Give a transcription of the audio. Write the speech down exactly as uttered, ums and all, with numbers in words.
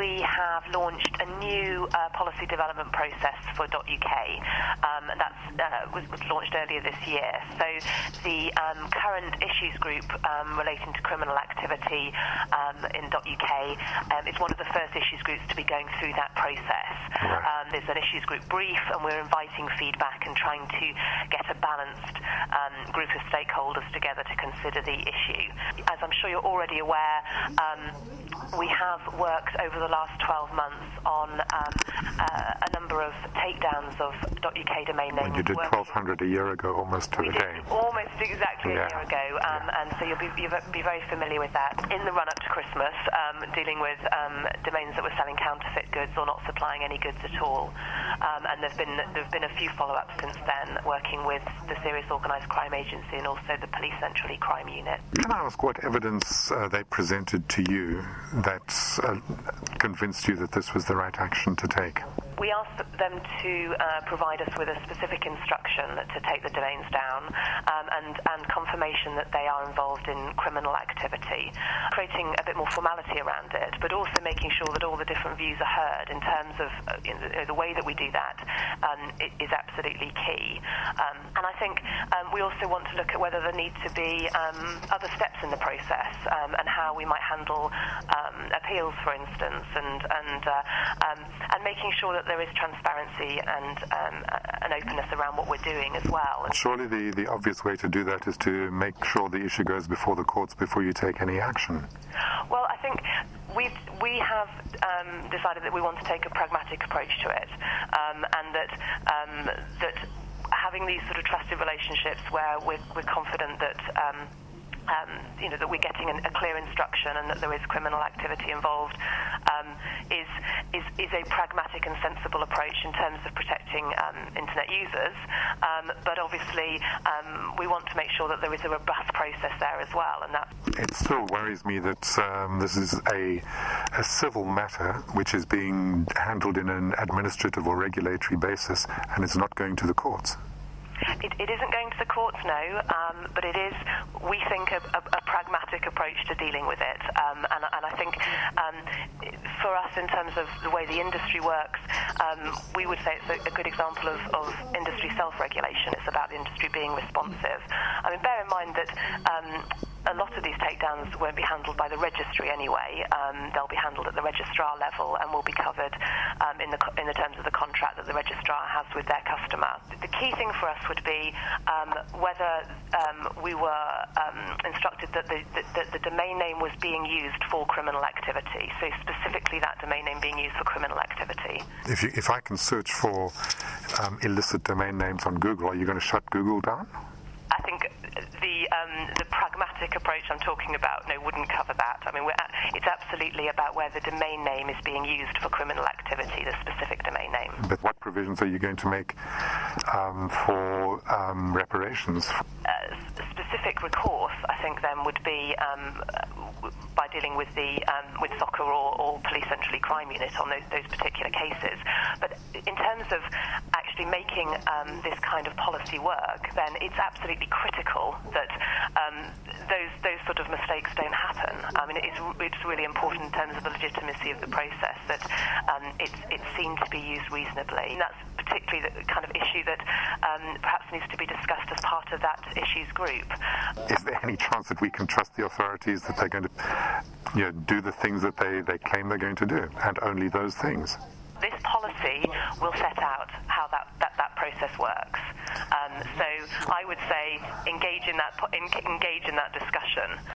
we have launched a new uh, policy development process for .uk. Um, that's uh, was, was launched earlier this year. So the um, current issues group um, relating to criminal activity um, in .uk um, is one of the first issues groups to be going through that process. Right. Um, there's an issues group brief, and we're inviting feedback and trying to get a balanced um, group of stakeholders together to consider the issue. As I'm sure you're already aware, um, we have worked over the last twelve months on um, uh, a number of takedowns of .uk domain names. Well, you did twelve hundred a year ago, almost to we the did day. Almost exactly Yeah. a year ago, um, Yeah. and so you'll be, you'll be very familiar with that. In the run-up to Christmas, um, dealing with um, domains that were selling counterfeit goods or not supplying any goods at all. Um, and there's been there've been a few follow-ups since then, working with the Serious Organised Crime Agency and also the Police Central E-Crime Unit. Can I ask what evidence uh, they presented to you that uh, convinced you that this was the right action to take? We asked them to uh, provide us with a specific instruction to take the domains down um, and, and confirmation that they are involved in criminal activity, creating a bit more formality around it, but also making sure that all the different views are heard in terms of uh, you know, the way that we do that um, it is absolutely key. Um, and I think um, we also want to look at whether there need to be um, other steps in the process um, and how we might handle um, appeals, for instance, and, and, uh, um, and making sure that there is transparency and um, an openness around what we're doing as well. Surely the, the obvious way to do that is to make sure the issue goes before the courts before you take any action. Well, I think we've, we have um, decided that we want to take a pragmatic approach to it, um, and that um, that having these sort of trusted relationships where we're, we're confident that um, Um, you know, that we're getting an, a clear instruction and that there is criminal activity involved um, is, is is a pragmatic and sensible approach in terms of protecting um, internet users. Um, but obviously, um, we want to make sure that there is a robust process there as well. And that it still worries me that um, this is a, a civil matter which is being handled in an administrative or regulatory basis, and it's not going to the courts. It, it isn't going to the courts, no, um, but it is, we think, a, a, a pragmatic approach to dealing with it. Um, and, and I think um, for us, in terms of the way the industry works, um, we would say it's a, a good example of, of industry self-regulation. It's about the industry being responsive. I mean, bear in mind that um, a lot of these takedowns won't be handled by the registry anyway. Um, they'll be handled at the registrar level and will be covered um, in the in the terms of the contract that the registrar has with their customer. The key thing for us would be um, whether um, we were um, instructed that the, the, that the domain name was being used for criminal activity, so specifically that domain name being used for criminal activity. If, you, if I can search for um, illicit domain names on Google, are you going to shut Google down? I think the um, the pragmatic approach I'm talking about no wouldn't cover that. I mean, we're at, it's absolutely about where the domain name is being used for criminal activity, the specific domain name. But what provisions are you going to make um, for um, reparations? Uh, specific recourse, I think, then would be um, by dealing with the um, with SOCA or, or Police Central E-Crime Unit on those, those particular cases. But in terms of actually making um, this kind of policy work, then it's absolutely critical that um, those those sort of mistakes don't happen. I mean, it's it's really important in terms of the legitimacy of the process that um, it's it's seen to be used reasonably. And that's particularly the kind of issue that um, perhaps needs to be discussed as part of that issues group. Is there any chance that we can trust the authorities that they're going to, you know, do the things that they, they claim they're going to do, and only those things? This policy will set out how that, that, that process works. Um, so I would say engage in that engage in that discussion